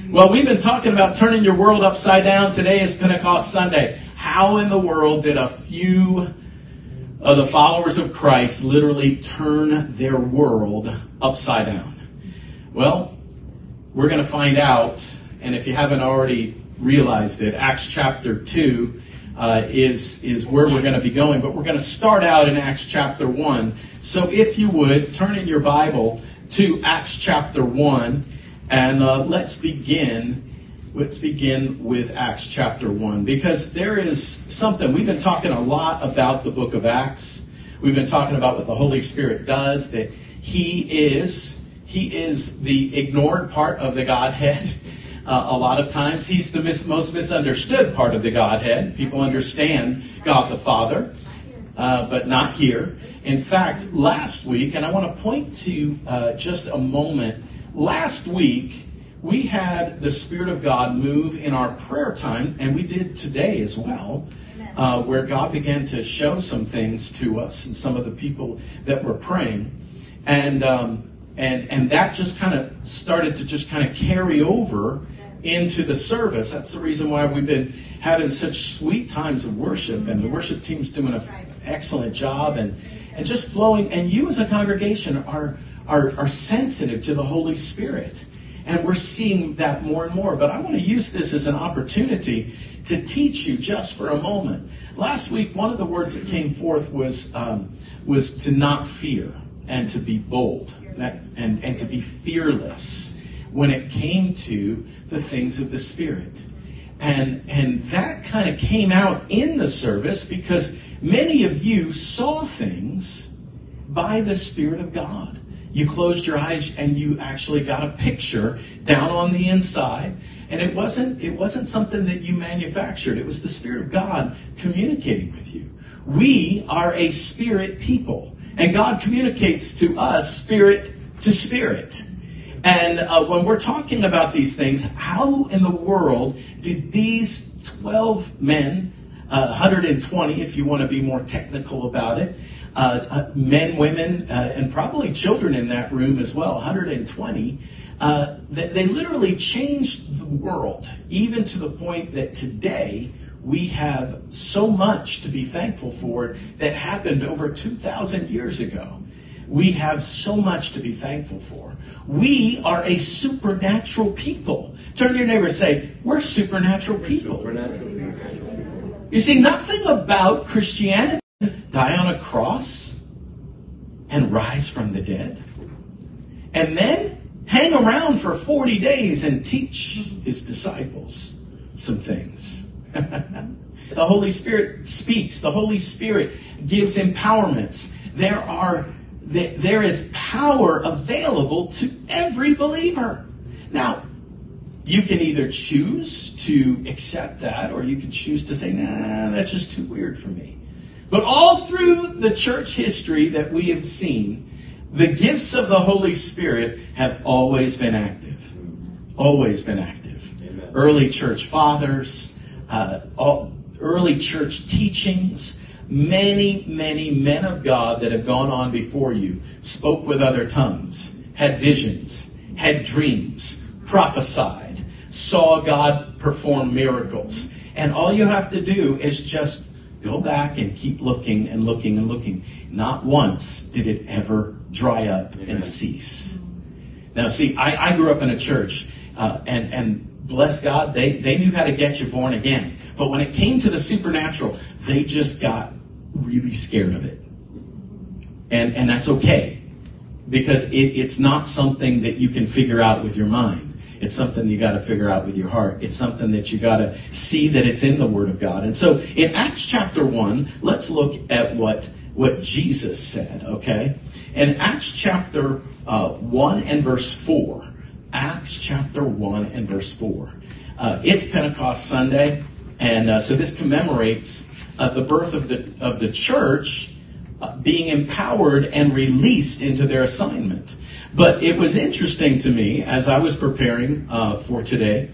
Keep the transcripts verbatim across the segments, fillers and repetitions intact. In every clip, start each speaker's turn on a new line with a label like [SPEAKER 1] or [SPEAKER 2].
[SPEAKER 1] Well, we've been talking about turning your world upside down. Today is Pentecost Sunday. How in the world did a few of the followers of Christ literally turn their world upside down? Well, we're going to find out, and if you haven't already realized it, Acts chapter two uh, is, is where we're going to be going. But we're going to start out in Acts chapter one. So if you would, turn in your Bible to Acts chapter one. And uh, let's begin. Let's begin with Acts chapter one, because there is something. We've been talking a lot about the book of Acts. We've been talking about what the Holy Spirit does. That He is, He is the ignored part of the Godhead. Uh, a lot of times, He's the mis- most misunderstood part of the Godhead. People understand God the Father, uh, but not here. In fact, last week, and I want to point to uh, just a moment. Last week, we had the Spirit of God move in our prayer time, and we did today as well, uh, where God began to show some things to us and some of the people that were praying. And um, and and that just kind of started to just kind of carry over into the service. That's the reason why we've been having such sweet times of worship, and the worship team's doing an excellent job, and, and just flowing. And you as a congregation are Are, are sensitive to the Holy Spirit. And we're seeing that more and more. But I want to use this as an opportunity to teach you just for a moment. Last week, one of the words that came forth was um, was to not fear and to be bold that, and, and to be fearless when it came to the things of the Spirit. And, and that kind of came out in the service because many of you saw things by the Spirit of God. You closed your eyes and you actually got a picture down on the inside. And it wasn't it wasn't something that you manufactured. It was the Spirit of God communicating with you. We are a spirit people. And God communicates to us spirit to spirit. And uh, when we're talking about these things, how in the world did these twelve men, uh, one hundred twenty if you want to be more technical about it, Uh, uh, men, women, uh, and probably children in that room as well, one hundred twenty, uh, they, they literally changed the world, even to the point that today we have so much to be thankful for that happened over two thousand years ago. We have so much to be thankful for. We are a supernatural people. Turn to your neighbor and say, we're supernatural people. Supernatural. You see, nothing about Christianity die on a cross and rise from the dead and then hang around for forty days and teach his disciples some things. The Holy Spirit speaks. The Holy Spirit gives empowerments. There are there is power available to every believer. Now, you can either choose to accept that, or you can choose to say, nah, that's just too weird for me. But all through the church history that we have seen, the gifts of the Holy Spirit have always been active. Always been active. Amen. Early church fathers, uh, all, early church teachings, many, many men of God that have gone on before you spoke with other tongues, had visions, had dreams, prophesied, saw God perform miracles. And all you have to do is just go back and keep looking and looking and looking. Not once did it ever dry up Amen. And cease. Now, see, I, I grew up in a church, uh, and, and bless God, they, they knew how to get you born again. But when it came to the supernatural, they just got really scared of it. And, and that's okay, because it, it's not something that you can figure out with your mind. It's something you got to figure out with your heart. It's something that you got to see that it's in the Word of God. And so in Acts chapter one, let's look at what, what Jesus said, okay? In Acts chapter uh, one and verse four, Acts chapter one and verse four. Uh, it's Pentecost Sunday, and uh, so this commemorates uh, the birth of the, of the church uh, being empowered and released into their assignment. But it was interesting to me as I was preparing uh, for today.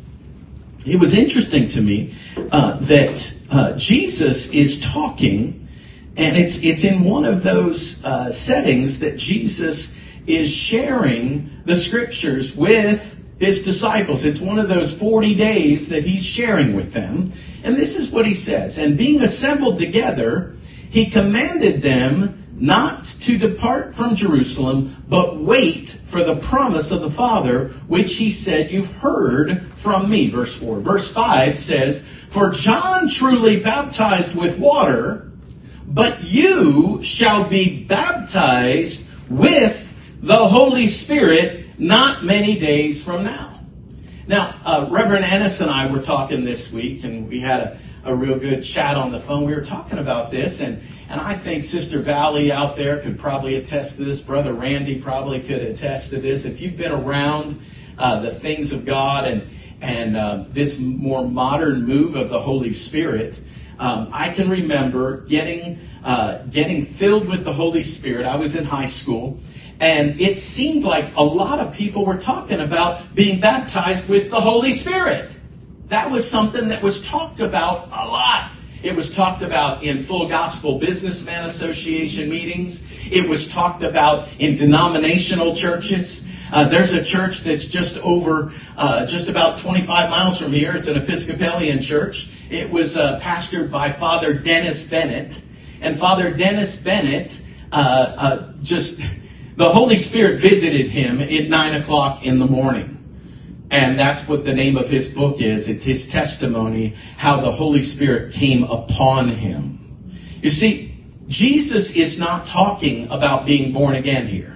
[SPEAKER 1] It was interesting to me uh, that uh, Jesus is talking, and it's it's in one of those uh, settings that Jesus is sharing the scriptures with his disciples. It's one of those forty days that he's sharing with them. And this is what he says. And being assembled together, he commanded them not to depart from Jerusalem, but wait for the promise of the Father, which he said, you've heard from me. Verse four. Verse five says, for John truly baptized with water, but you shall be baptized with the Holy Spirit not many days from now. Now, uh, Reverend Ennis and I were talking this week, and we had a, a real good chat on the phone. We were talking about this, and And I think Sister Valley out there could probably attest to this. Brother Randy probably could attest to this. If you've been around uh, the things of God and and uh, this more modern move of the Holy Spirit, um, I can remember getting uh, getting filled with the Holy Spirit. I was in high school, and it seemed like a lot of people were talking about being baptized with the Holy Spirit. That was something that was talked about a lot. It was talked about in Full Gospel Businessman Association meetings. It was talked about in denominational churches. Uh, there's a church that's just over, uh, just about twenty-five miles from here. It's an Episcopalian church. It was uh, pastored by Father Dennis Bennett. And Father Dennis Bennett, uh, uh, just, the Holy Spirit visited him at nine o'clock in the morning. And that's what the name of his book is. It's his testimony, how the Holy Spirit came upon him. You see, Jesus is not talking about being born again here.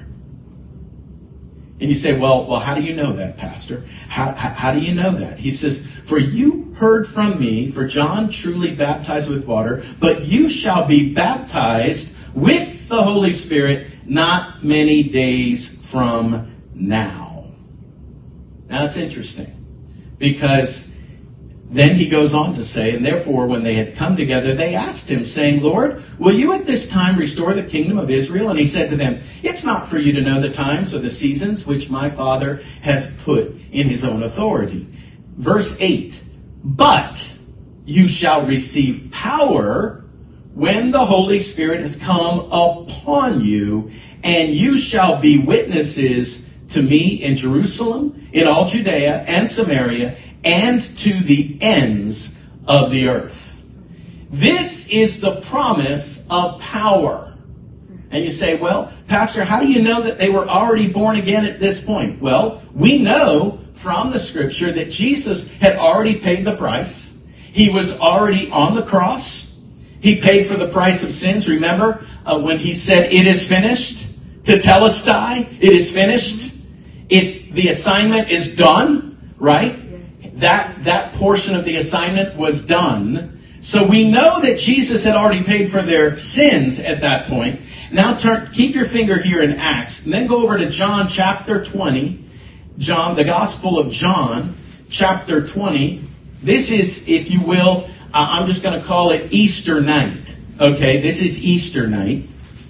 [SPEAKER 1] And you say, well, well, how do you know that, Pastor? How, how, how do you know that? He says, for you heard from me, for John truly baptized with water, but you shall be baptized with the Holy Spirit not many days from now. Now, that's interesting, because then he goes on to say, and therefore, when they had come together, they asked him, saying, Lord, will you at this time restore the kingdom of Israel? And he said to them, it's not for you to know the times or the seasons which my Father has put in his own authority. Verse eight, but you shall receive power when the Holy Spirit has come upon you, and you shall be witnesses to me in Jerusalem, in all Judea and Samaria, and to the ends of the earth. This is the promise of power. And you say, well, Pastor, how do you know that they were already born again at this point? Well, we know from the scripture that Jesus had already paid the price. He was already on the cross. He paid for the price of sins. Remember uh, when he said, it is finished? Tetelestai, it is finished. It's the assignment is done, right? Yes. That that portion of the assignment was done. So we know that Jesus had already paid for their sins at that point. Now turn, keep your finger here in Acts, and then go over to John chapter twenty. John, the Gospel of John, chapter twenty. This is, if you will, uh, I'm just going to call it Easter night. Okay, this is Easter night.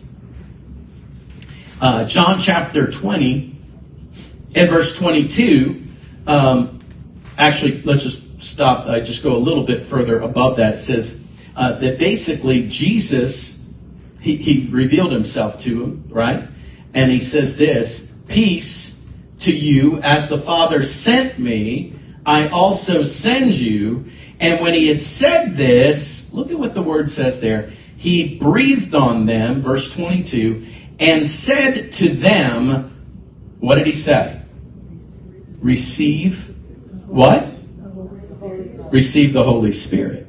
[SPEAKER 1] Uh, John chapter twenty. In verse twenty-two, um, actually, let's just stop, uh, just go a little bit further above that. It says uh, that basically Jesus, he, he revealed himself to him, right? And he says this, peace to you, as the Father sent me, I also send you. And when he had said this, look at what the word says there. He breathed on them, verse twenty-two, and said to them, what did he say? Receive what? Receive the Holy Spirit.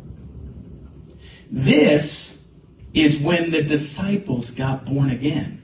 [SPEAKER 1] This is when the disciples got born again.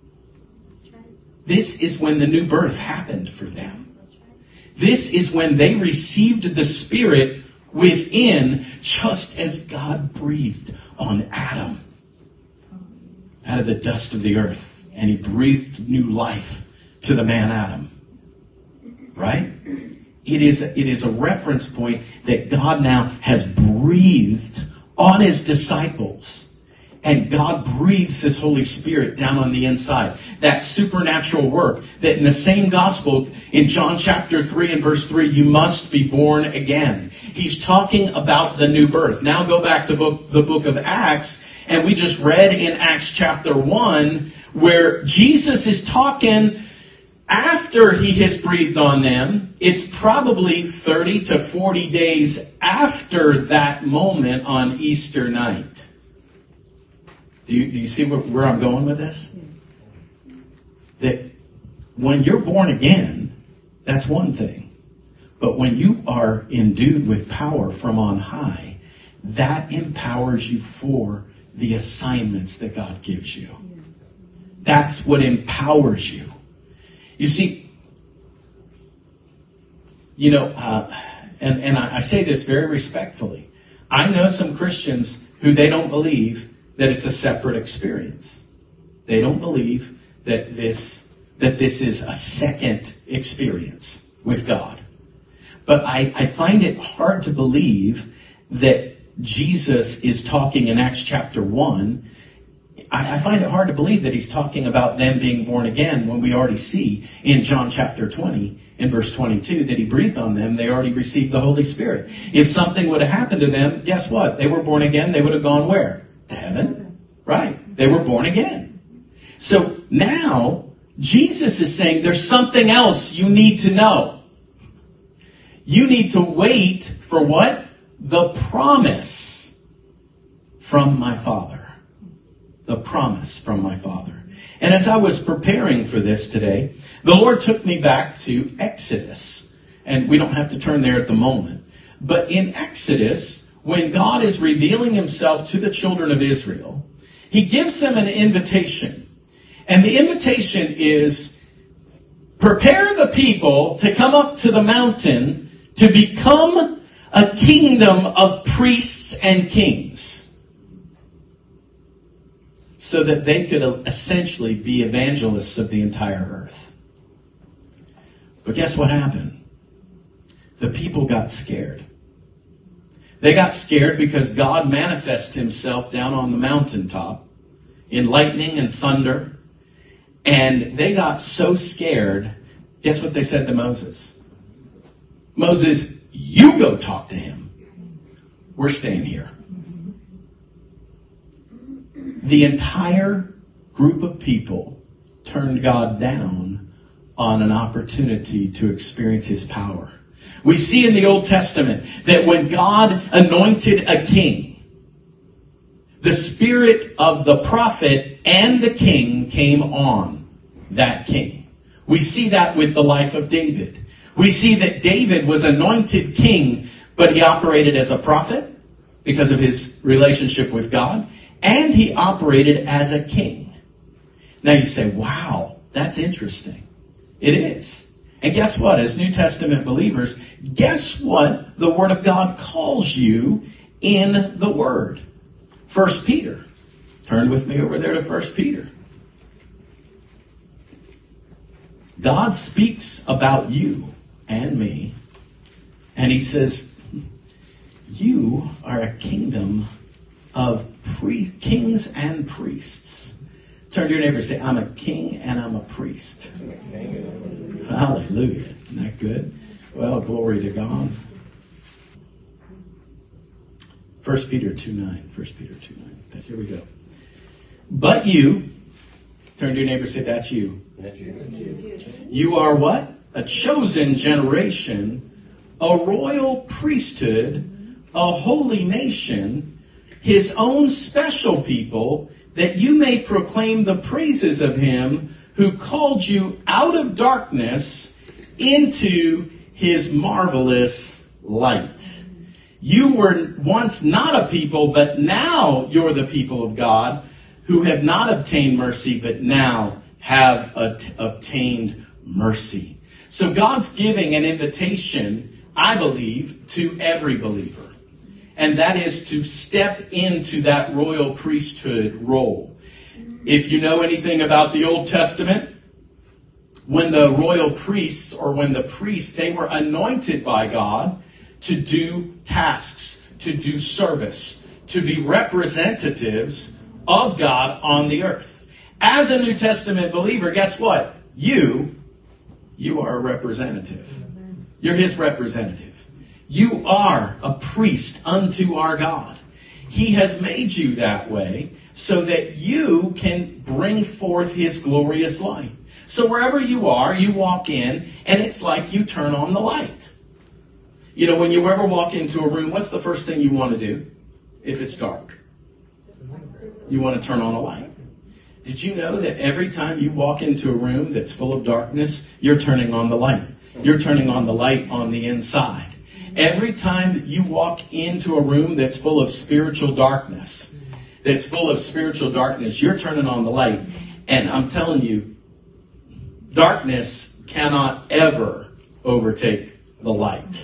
[SPEAKER 1] This is when the new birth happened for them. This is when they received the Spirit within, just as God breathed on Adam out of the dust of the earth. And he breathed new life to the man Adam. Right? It is, it is a reference point that God now has breathed on his disciples. And God breathes his Holy Spirit down on the inside. That supernatural work that in the same gospel, in John chapter three and verse three, you must be born again. He's talking about the new birth. Now go back to book, the book of Acts, and we just read in Acts chapter one, where Jesus is talking After he has breathed on them, it's probably thirty to forty days after that moment on Easter night. Do you, do you see where, where I'm going with this? That when you're born again, that's one thing. But when you are endued with power from on high, that empowers you for the assignments that God gives you. That's what empowers you. You see, you know, uh, and, and I, I say this very respectfully. I know some Christians who they don't believe that it's a separate experience. They don't believe that this, that this is a second experience with God. But I, I find it hard to believe that Jesus is talking in Acts chapter one. I, I find it hard to believe that he's talking about them being born again when we already see in John chapter twenty, in verse twenty-two, that he breathed on them. They already received the Holy Spirit. If something would have happened to them, guess what? They were born again. They would have gone where? To heaven. Right. They were born again. So now Jesus is saying there's something else you need to know. You need to wait for what? The promise from my Father. The promise from my Father. And as I was preparing for this today, the Lord took me back to Exodus. And we don't have to turn there at the moment. But in Exodus, when God is revealing himself to the children of Israel, he gives them an invitation. And the invitation is, prepare the people to come up to the mountain to become a kingdom of priests and kings, so that they could essentially be evangelists of the entire earth. But guess what happened? The people got scared. They got scared because God manifested himself down on the mountaintop in lightning and thunder. And they got so scared, guess what they said to Moses? Moses, you go talk to him. We're staying here. The entire group of people turned God down on an opportunity to experience his power. We see in the Old Testament that when God anointed a king, the spirit of the prophet and the king came on that king. We see that with the life of David. We see that David was anointed king, but he operated as a prophet because of his relationship with God, and he operated as a king. Now you say, wow, that's interesting. It is. And guess what? As New Testament believers, guess what the Word of God calls you in the Word? First Peter. Turn with me over there to First Peter. God speaks about you and me, and he says, you are a kingdom of pre- kings and priests. Turn to your neighbor and say, I'm a king and I'm a priest. Hallelujah. Isn't that good? Well, glory to God. First Peter two nine. First Peter two nine. Here we go. But you, turn to your neighbor and say, that's you. That's you. You are what? A chosen generation, a royal priesthood, a holy nation, his own special people, that you may proclaim the praises of him who called you out of darkness into his marvelous light. You were once not a people, but now you're the people of God, who have not obtained mercy, but now have at- obtained mercy. So God's giving an invitation, I believe, to every believer. And that is to step into that royal priesthood role. If you know anything about the Old Testament, when the royal priests, or when the priests, they were anointed by God to do tasks, to do service, to be representatives of God on the earth. As a New Testament believer, guess what? You, you are a representative. You're his representative. You are a priest unto our God. He has made you that way so that you can bring forth his glorious light. So wherever you are, you walk in, and it's like you turn on the light. You know, when you ever walk into a room, what's the first thing you want to do if it's dark? You want to turn on a light. Did you know that every time you walk into a room that's full of darkness, you're turning on the light? You're turning on the light on the inside. Every time that you walk into a room that's full of spiritual darkness, that's full of spiritual darkness, you're turning on the light. And I'm telling you, darkness cannot ever overtake the light.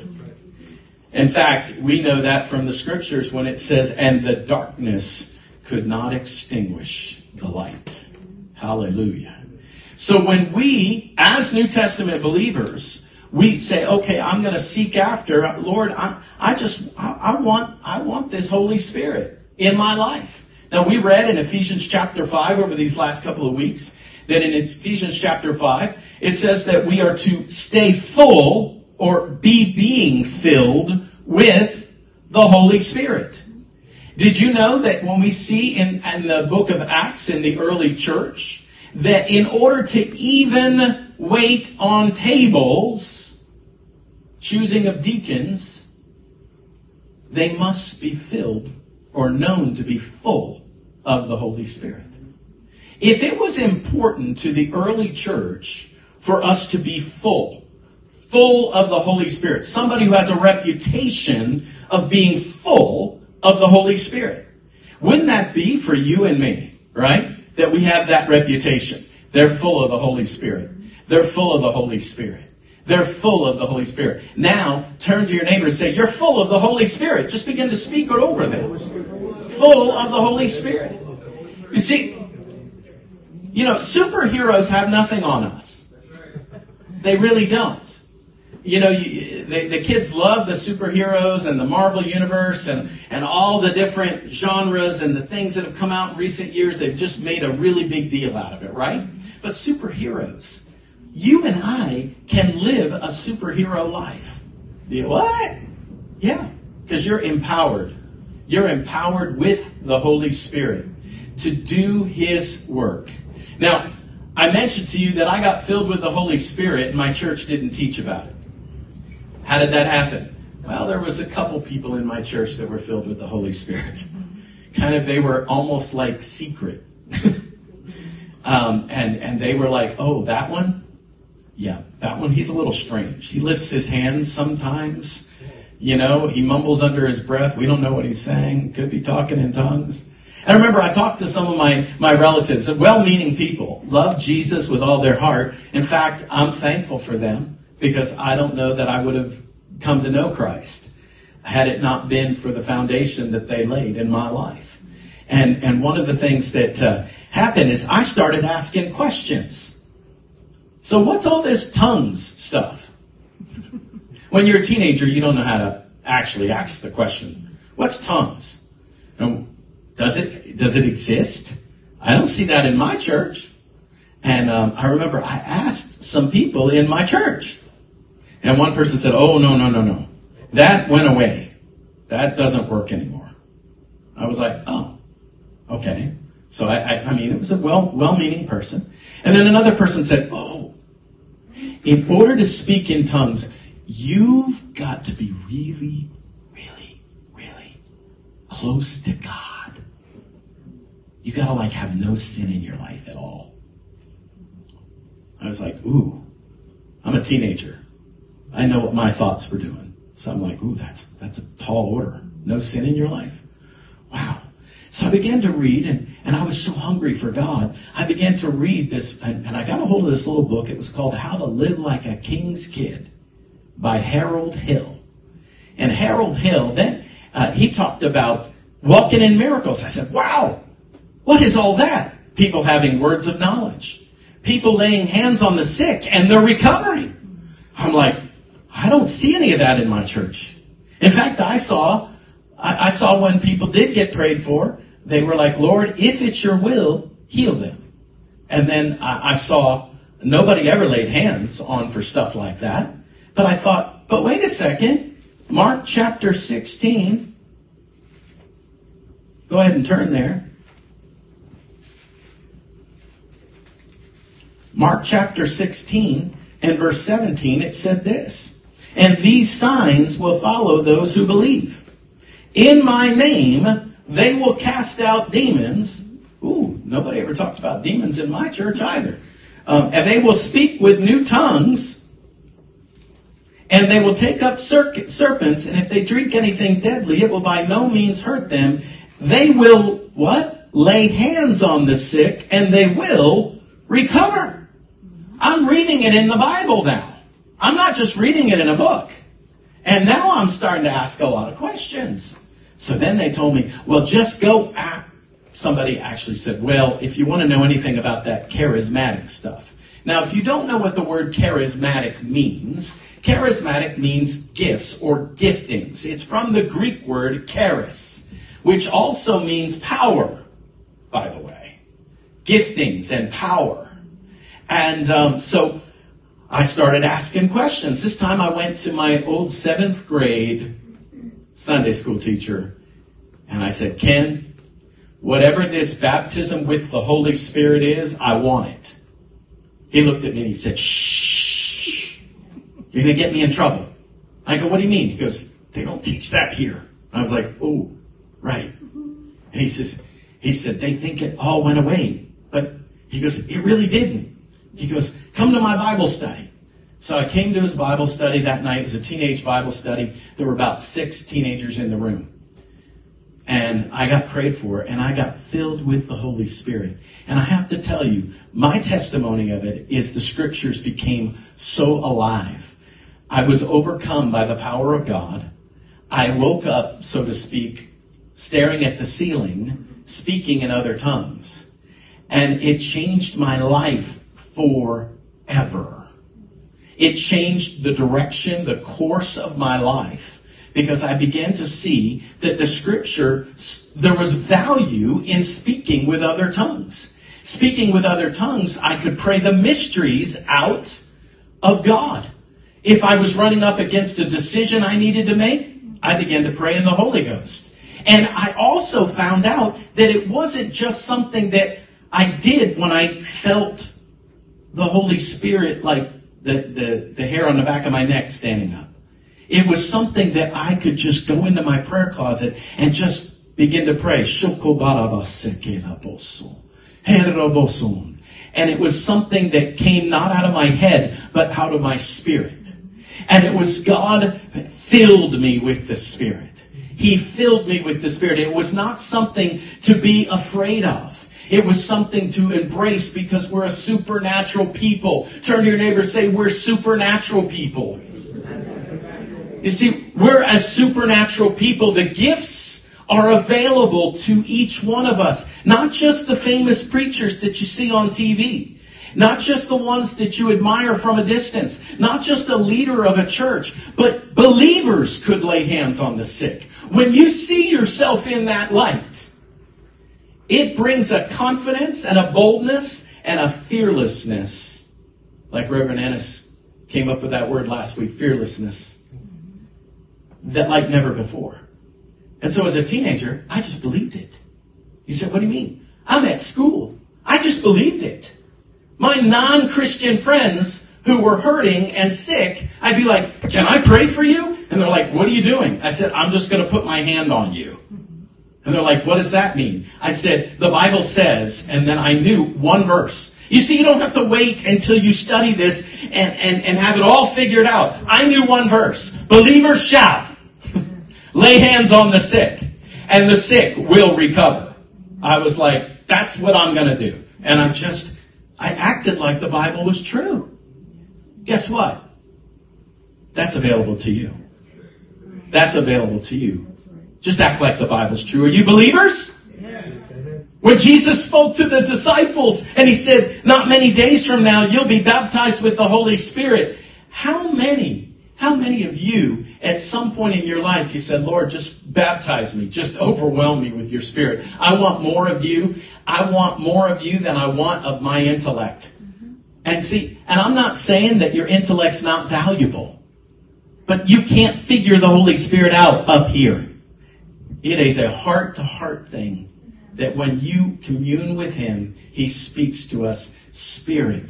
[SPEAKER 1] In fact, we know that from the scriptures when it says, and the darkness could not extinguish the light. Hallelujah. So when we, as New Testament believers, we say, okay, I'm going to seek after, Lord, I, I just, I, I want, I want this Holy Spirit in my life. Now we read in Ephesians chapter five over these last couple of weeks, that in Ephesians chapter five, it says that we are to stay full or be being filled with the Holy Spirit. Did you know that when we see in, in the book of Acts in the early church, that in order to even wait on tables, choosing of deacons, they must be filled or known to be full of the Holy Spirit. If it was important to the early church for us to be full, full of the Holy Spirit, somebody who has a reputation of being full of the Holy Spirit, wouldn't that be for you and me, right? That we have that reputation. They're full of the Holy Spirit. They're full of the Holy Spirit. They're full of the Holy Spirit. Now, turn to your neighbor and say, you're full of the Holy Spirit. Just begin to speak it over them. Full of the Holy Spirit. You see, you know, superheroes have nothing on us. They really don't. You know, you, they, the kids love the superheroes and the Marvel Universe and, and all the different genres and the things that have come out in recent years. They've just made a really big deal out of it, right? But superheroes, you and I can live a superhero life. You, what? Yeah, because you're empowered. You're empowered with the Holy Spirit to do His work. Now, I mentioned to you that I got filled with the Holy Spirit and my church didn't teach about it. How did that happen? Well, there was a couple people in my church that were filled with the Holy Spirit. Kind of, they were almost like secret. um, and, and they were like, oh, that one? Yeah, that one, he's a little strange. He lifts his hands sometimes. You know, he mumbles under his breath. We don't know what he's saying. Could be talking in tongues. I remember I talked to some of my, my relatives, well-meaning people, love Jesus with all their heart. In fact, I'm thankful for them because I don't know that I would have come to know Christ had it not been for the foundation that they laid in my life. And, and one of the things that uh, happened is I started asking questions. So what's all this tongues stuff? When you're a teenager, you don't know how to actually ask the question, what's tongues? And Does it does it exist? I don't see that in my church. And um, I remember I asked some people in my church. And one person said, oh, no, no, no, no. That went away. That doesn't work anymore. I was like, oh, okay. So, I, I, I mean, it was a well, well-meaning person. And then another person said, oh, in order to speak in tongues, you've got to be really, really, really close to God. You gotta like have no sin in your life at all. I was like, ooh, I'm a teenager. I know what my thoughts were doing. So I'm like, ooh, that's that's a tall order. No sin in your life? Wow. So I began to read, and, and I was so hungry for God. I began to read this, and, and I got a hold of this little book. It was called How to Live Like a King's Kid by Harold Hill. And Harold Hill, then uh, he talked about walking in miracles. I said, wow. What is all that? People having words of knowledge. People laying hands on the sick and they're recovering. I'm like, I don't see any of that in my church. In fact, I saw, I, I saw when people did get prayed for, they were like, Lord, if it's your will, heal them. And then I, I saw nobody ever laid hands on for stuff like that. But I thought, but wait a second. Mark chapter sixteen. Go ahead and turn there. Mark chapter sixteen and verse seventeen, it said this, "And these signs will follow those who believe. In my name, they will cast out demons." Ooh, nobody ever talked about demons in my church either. Um, "and they will speak with new tongues. And they will take up ser- serpents. And if they drink anything deadly, it will by no means hurt them. They will," what? "lay hands on the sick, and they will recover." I'm reading it in the Bible now. I'm not just reading it in a book. And now I'm starting to ask a lot of questions. So then they told me, well, just go. Ah. Somebody actually said, well, if you want to know anything about that charismatic stuff. Now, if you don't know what the word charismatic means, charismatic means gifts or giftings. It's from the Greek word charis, which also means power, by the way. Giftings and power. And um, so I started asking questions. This time I went to my old seventh grade Sunday school teacher. And I said, "Ken, whatever this baptism with the Holy Spirit is, I want it." He looked at me and he said, "Shh, you're going to get me in trouble." I go, "What do you mean?" He goes, "They don't teach that here." I was like, "Oh, right." And he says, he said, "They think it all went away." But he goes, "It really didn't." He goes, "Come to my Bible study." So I came to his Bible study that night. It was a teenage Bible study. There were about six teenagers in the room. And I got prayed for, and I got filled with the Holy Spirit. And I have to tell you, my testimony of it is the scriptures became so alive. I was overcome by the power of God. I woke up, so to speak, staring at the ceiling, speaking in other tongues. And it changed my life forever. It changed the direction, the course of my life. Because I began to see that the scripture, there was value in speaking with other tongues. Speaking with other tongues, I could pray the mysteries out of God. If I was running up against a decision I needed to make, I began to pray in the Holy Ghost. And I also found out that it wasn't just something that I did when I felt the Holy Spirit, like the, the, the hair on the back of my neck standing up. It was something that I could just go into my prayer closet and just begin to pray. And it was something that came not out of my head, but out of my spirit. And it was God filled me with the Spirit. He filled me with the Spirit. It was not something to be afraid of. It was something to embrace because we're a supernatural people. Turn to your neighbor and say, we're supernatural people. You see, we're a supernatural people. The gifts are available to each one of us. Not just the famous preachers that you see on T V. Not just the ones that you admire from a distance. Not just a leader of a church. But believers could lay hands on the sick. When you see yourself in that light, it brings a confidence and a boldness and a fearlessness. Like Reverend Ennis came up with that word last week, fearlessness. That like never before. And so as a teenager, I just believed it. You said, what do you mean? I'm at school. I just believed it. My non-Christian friends who were hurting and sick, I'd be like, can I pray for you? And they're like, what are you doing? I said, I'm just going to put my hand on you. And they're like, what does that mean? I said, the Bible says, and then I knew one verse. You see, you don't have to wait until you study this and, and, and have it all figured out. I knew one verse. Believers shall lay hands on the sick, and the sick will recover. I was like, that's what I'm going to do. And I just, I acted like the Bible was true. Guess what? That's available to you. That's available to you. Just act like the Bible's true. Are you believers? Yes. When Jesus spoke to the disciples and he said, not many days from now, you'll be baptized with the Holy Spirit. How many, how many of you at some point in your life, you said, Lord, just baptize me. Just overwhelm me with your Spirit. I want more of you. I want more of you than I want of my intellect. Mm-hmm. And see, and I'm not saying that your intellect's not valuable. But you can't figure the Holy Spirit out up here. It is a heart-to-heart thing that when you commune with Him, He speaks to us spirit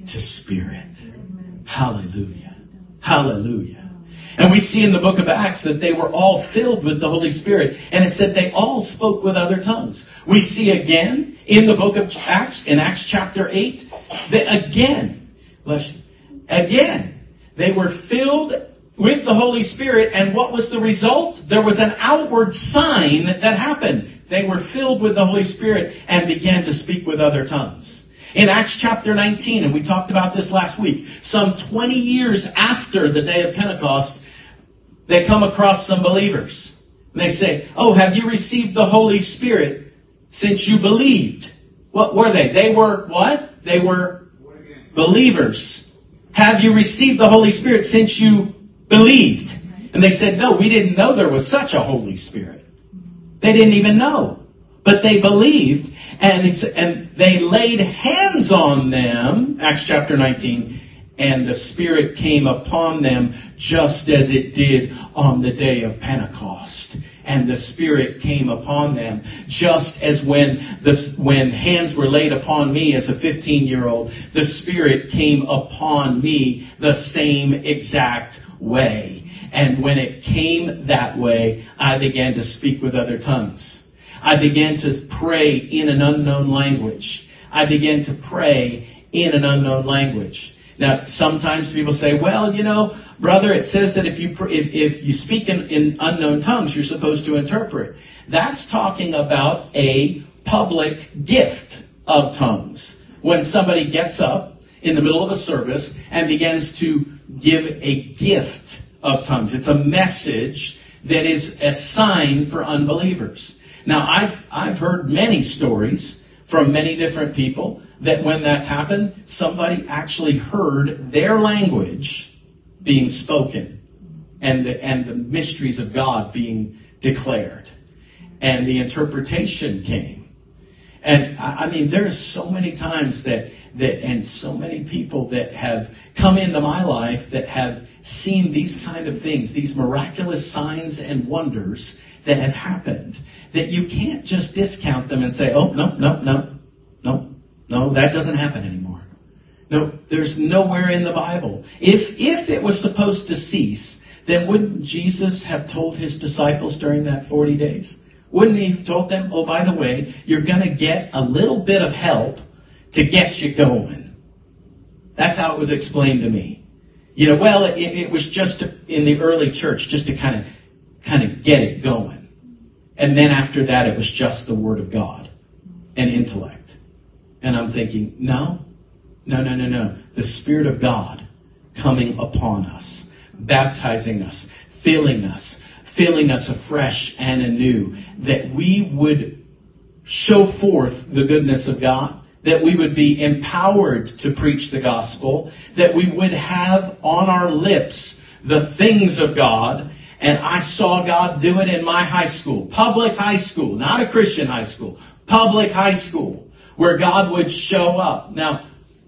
[SPEAKER 1] to spirit. Hallelujah. Hallelujah. And we see in the book of Acts that they were all filled with the Holy Spirit. And it said they all spoke with other tongues. We see again in the book of Acts, in Acts chapter eight, that again, bless you, again, they were filled with the Holy Spirit. And what was the result? There was an outward sign that happened. They were filled with the Holy Spirit and began to speak with other tongues. In Acts chapter nineteen, and we talked about this last week, some twenty years after the day of Pentecost, they come across some believers. And they say, oh, have you received the Holy Spirit since you believed? What were they? They were what? They were believers. Have you received the Holy Spirit since you believed? And they said, no, we didn't know there was such a Holy Spirit. They didn't even know. But they believed, and, it's, and they laid hands on them, Acts chapter nineteen, and the Spirit came upon them just as it did on the day of Pentecost. And the Spirit came upon them just as when the, when hands were laid upon me as a fifteen-year-old, the Spirit came upon me the same exact way. And when it came that way, I began to speak with other tongues. I began to pray in an unknown language. I began to pray in an unknown language. Now, sometimes people say, well, you know, brother, it says that if you if, if you speak in, in unknown tongues, you're supposed to interpret. That's talking about a public gift of tongues. When somebody gets up in the middle of a service and begins to give a gift of tongues. It's a message that is a sign for unbelievers. Now, I've I've heard many stories from many different people that when that's happened, somebody actually heard their language being spoken and the, and the mysteries of God being declared. And the interpretation came. And I, I mean, there's so many times that, that, and so many people that have come into my life that have seen these kind of things, these miraculous signs and wonders that have happened, that you can't just discount them and say, oh, no, no, no, no, no, that doesn't happen anymore. No, there's nowhere in the Bible. If, if it was supposed to cease, then wouldn't Jesus have told his disciples during that forty days? Wouldn't he have told them, oh, by the way, you're going to get a little bit of help to get you going? That's how it was explained to me. You know, well, it, it was just to, in the early church, just to kind of, kind of get it going. And then after that, it was just the Word of God and intellect. And I'm thinking, no, no, no, no, no. The Spirit of God coming upon us, baptizing us, filling us, filling us afresh and anew, that we would show forth the goodness of God, that we would be empowered to preach the gospel, that we would have on our lips the things of God. And I saw God do it in my high school, public high school, not a Christian high school, public high school, where God would show up. Now,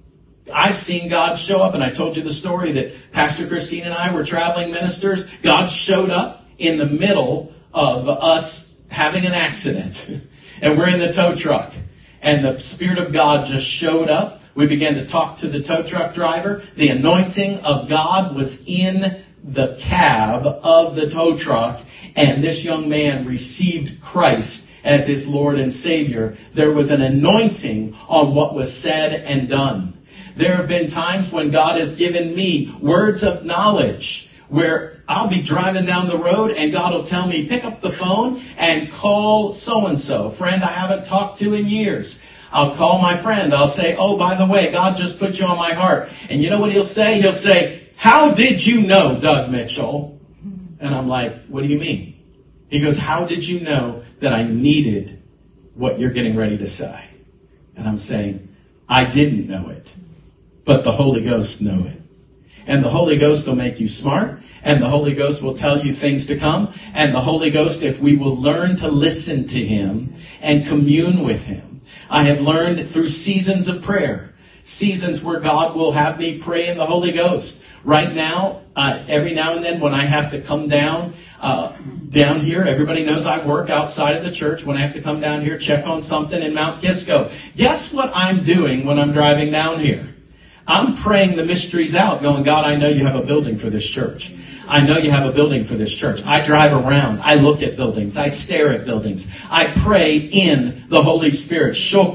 [SPEAKER 1] I've seen God show up, and I told you the story that Pastor Christine and I were traveling ministers. God showed up in the middle of us having an accident, and we're in the tow truck. And the Spirit of God just showed up. We began to talk to the tow truck driver. The anointing of God was in the cab of the tow truck. And this young man received Christ as his Lord and Savior. There was an anointing on what was said and done. There have been times when God has given me words of knowledge where I'll be driving down the road and God will tell me, pick up the phone and call so-and-so, a friend I haven't talked to in years. I'll call my friend. I'll say, oh, by the way, God just put you on my heart. And you know what he'll say? He'll say, how did you know, Doug Mitchell? And I'm like, what do you mean? He goes, how did you know that I needed what you're getting ready to say? And I'm saying, I didn't know it, but the Holy Ghost knew it. And the Holy Ghost will make you smart. And the Holy Ghost will tell you things to come. And the Holy Ghost, if we will learn to listen to Him and commune with Him. I have learned through seasons of prayer. Seasons where God will have me pray in the Holy Ghost. Right now, uh, every now and then when I have to come down, uh, down here, everybody knows I work outside of the church. When I have to come down here, check on something in Mount Kisco. Guess what I'm doing when I'm driving down here? I'm praying the mysteries out, going, God, I know you have a building for this church. I know you have a building for this church. I drive around. I look at buildings. I stare at buildings. I pray in the Holy Spirit. And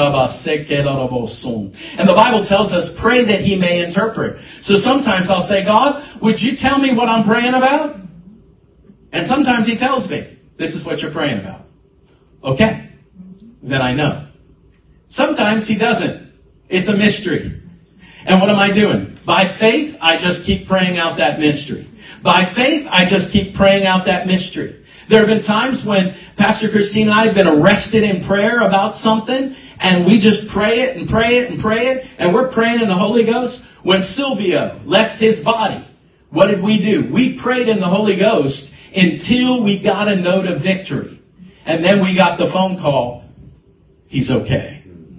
[SPEAKER 1] the Bible tells us, pray that he may interpret. So sometimes I'll say, God, would you tell me what I'm praying about? And sometimes he tells me, this is what you're praying about. Okay. Then I know. Sometimes he doesn't. It's a mystery. And what am I doing? By faith, I just keep praying out that mystery. By faith, I just keep praying out that mystery. There have been times when Pastor Christine and I have been arrested in prayer about something, and we just pray it and pray it and pray it, and we're praying in the Holy Ghost. When Silvio left his body, what did we do? We prayed in the Holy Ghost until we got a note of victory. And then we got the phone call, he's okay.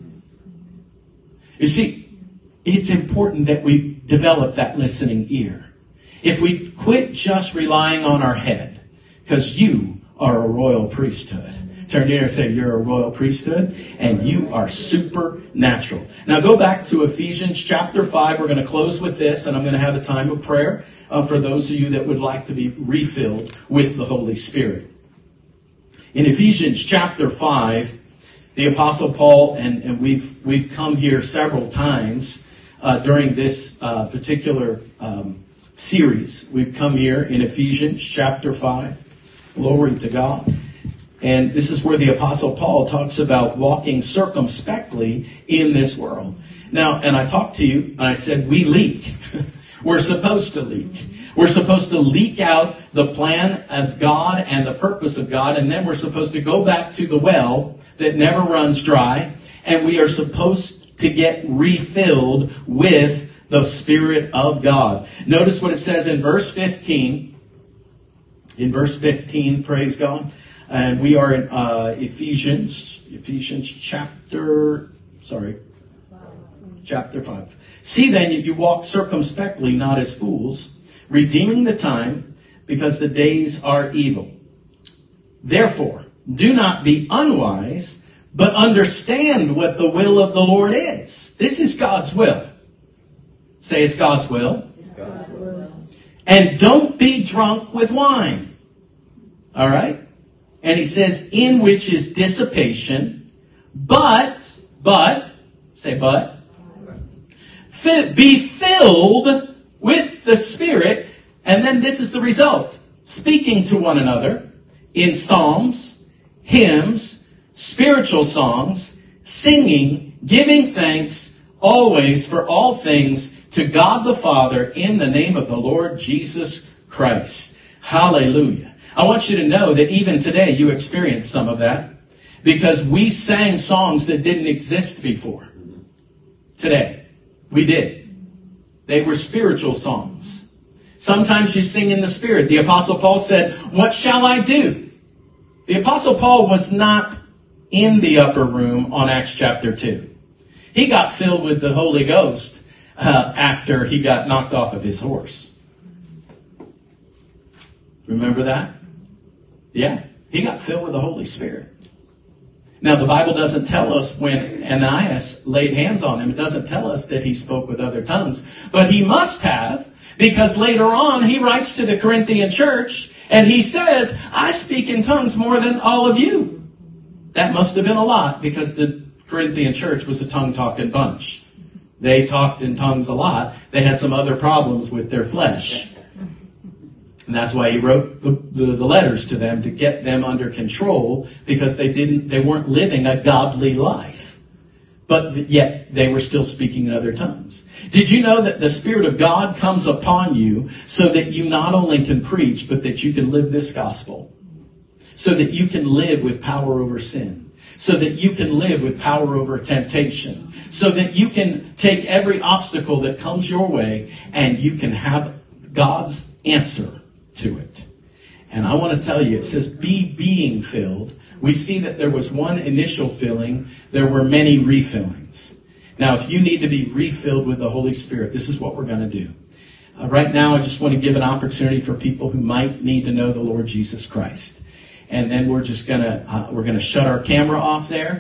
[SPEAKER 1] You see, it's important that we develop that listening ear. If we quit just relying on our head, because you are a royal priesthood. Turn to you and say, you're a royal priesthood, and you are supernatural. Now go back to Ephesians chapter five. We're going to close with this, and I'm going to have a time of prayer uh, for those of you that would like to be refilled with the Holy Spirit. In Ephesians chapter five, the Apostle Paul, and, and we've we've come here several times uh, during this uh, particular um series. We've come here in Ephesians chapter five. Glory to God. And this is where the Apostle Paul talks about walking circumspectly in this world. Now, and I talked to you, and I said, we leak. We're supposed to leak. We're supposed to leak out the plan of God and the purpose of God, and then we're supposed to go back to the well that never runs dry, and we are supposed to get refilled with the Spirit of God. Notice what it says in verse fifteen. In verse fifteen, praise God. And we are in uh, Ephesians, Ephesians chapter, sorry, chapter five. See then, you walk circumspectly, not as fools, redeeming the time, because the days are evil. Therefore, do not be unwise, but understand what the will of the Lord is. This is God's will. Say it's God's will. God's will. And don't be drunk with wine. All right? And he says, in which is dissipation, but, but, say but, be filled with the Spirit. And then this is the result. Speaking to one another in psalms, hymns, spiritual songs, singing, giving thanks always for all things to God the Father in the name of the Lord Jesus Christ. Hallelujah. I want you to know that even today you experience some of that because we sang songs that didn't exist before. Today. We did. They were spiritual songs. Sometimes you sing in the Spirit. The Apostle Paul said, what shall I do? The Apostle Paul was not in the upper room on Acts chapter two. He got filled with the Holy Ghost Uh, after he got knocked off of his horse. Remember that? Yeah. He got filled with the Holy Spirit. Now, the Bible doesn't tell us when Ananias laid hands on him. It doesn't tell us that he spoke with other tongues. But he must have, because later on he writes to the Corinthian church and he says, I speak in tongues more than all of you. That must have been a lot because the Corinthian church was a tongue-talking bunch. They talked in tongues a lot. They had some other problems with their flesh. And that's why he wrote the, the, the letters to them to get them under control because they didn't, they weren't living a godly life. But yet they were still speaking in other tongues. Did you know that the Spirit of God comes upon you so that you not only can preach, but that you can live this gospel? So that you can live with power over sin. So that you can live with power over temptation. So that you can take every obstacle that comes your way and you can have God's answer to it. And I want to tell you, it says be being filled. We see that there was one initial filling. There were many refillings. Now, if you need to be refilled with the Holy Spirit, this is what we're going to do. Uh, right now, I just want to give an opportunity for people who might need to know the Lord Jesus Christ. And then we're just going to, uh, we're going to shut our camera off there.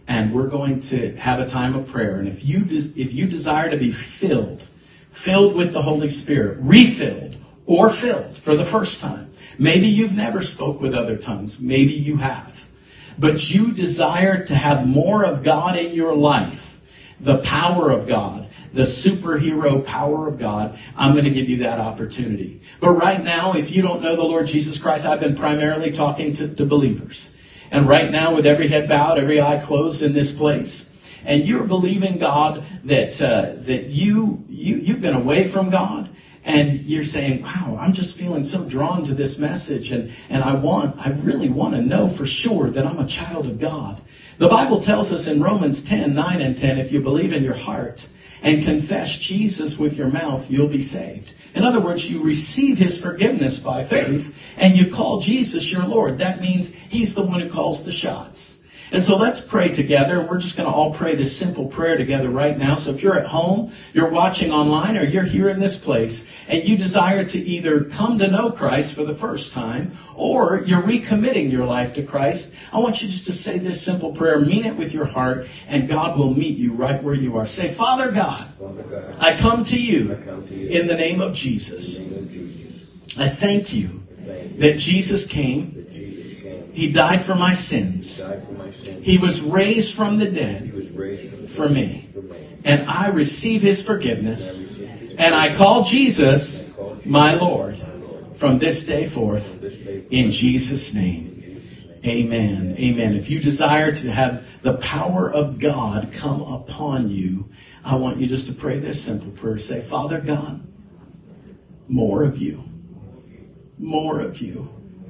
[SPEAKER 1] and we're going to have a time of prayer. And if you des- if you desire to be filled, filled with the Holy Spirit, refilled or filled for the first time, maybe you've never spoke with other tongues, maybe you have, but you desire to have more of God in your life, the power of God, the superhero power of God, I'm going to give you that opportunity. But right now, if you don't know the Lord Jesus Christ, I've been primarily talking to, to believers. And right now, with every head bowed, every eye closed in this place, and you're believing God that uh, that you, you, you've been away from God, and you're saying, wow, I'm just feeling so drawn to this message, and, and I want, I really want to know for sure that I'm a child of God. The Bible tells us in Romans ten, nine and ten, if you believe in your heart and confess Jesus with your mouth, you'll be saved. In other words, you receive his forgiveness by faith, and you call Jesus your Lord. That means he's the one who calls the shots. And so let's pray together. We're just going to all pray this simple prayer together right now. So if you're at home, you're watching online, or you're here in this place, and you desire to either come to know Christ for the first time, or you're recommitting your life to Christ, I want you just to say this simple prayer, mean it with your heart, and God will meet you right where you are. Say, Father God, I come to you in the name of Jesus. I thank you that Jesus came. He died for my sins. He was raised from the dead for me. And I receive his forgiveness. And I call Jesus my Lord from this day forth. In Jesus' name. Amen. Amen. If you desire to have the power of God come upon you, I want you just to pray this simple prayer. Say, Father God, more of you. More of you.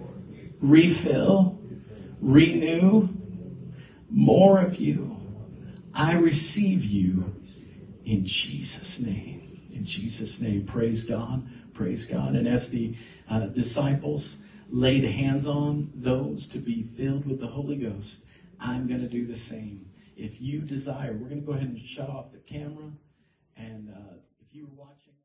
[SPEAKER 1] Refill, renew, more of you. I receive you in Jesus' name. In Jesus' name, praise God, praise God. And as the uh, disciples laid hands on those to be filled with the Holy Ghost, I'm going to do the same. If you desire, we're going to go ahead and shut off the camera. And uh, if you were watching...